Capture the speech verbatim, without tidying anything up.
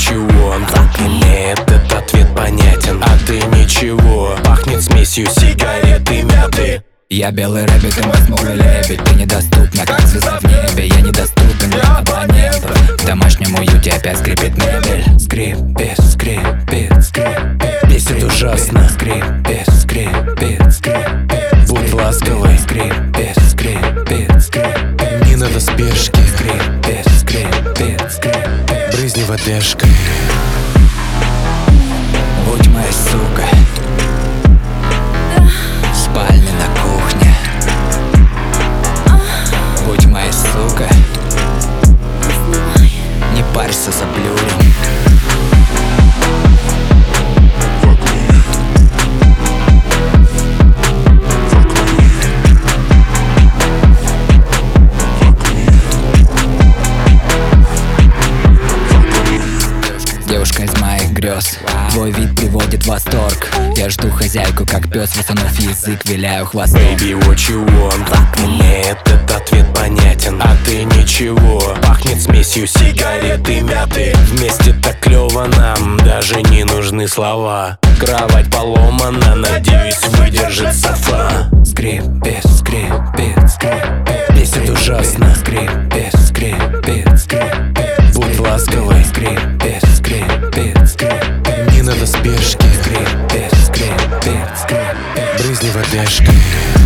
what you want. Fuck me, этот ответ понятен, а ты ничего. Пахнет смесью сигарет и мяты. Я белый рэббит, ты мой смуглый лебедь. Ты недоступна, как звезда в небе. Я недоступен для абонентов. В домашнем уюте опять скрипит мебель. Скрипит, скрипит, скрипит. Бесит ужасно. Скрипит, скрипит, скрипит. Будь ласковой. Скрипит, скрипит, скрипит. Не надо спешки. Скрипит, скрипит, скрипит. Брызни водежкой. Будь моей сукой. В спальне, на кухне. Будь моей сукой. Не парься за блюдом. Девушка из моих грез. Твой вид приводит в восторг. Я жду хозяйку, как пес, высунув язык, виляю хвостом. Baby, what you want? Fuck me, этот ответ понятен, а ты ничего. Пахнет смесью сигарет и мяты. Вместе так клёво нам, даже не нужны слова. Кровать поломана, надеюсь, выдержит софа. Скрипит, скрипит, скрипит. Бесит ужасно. Скрипит, скрипит, скрипит. Будь ласковой. Скрипит, скрипит, скрипит. Не надо спешки. Скрипит, скрипит, скрипит. Брызни водежкой.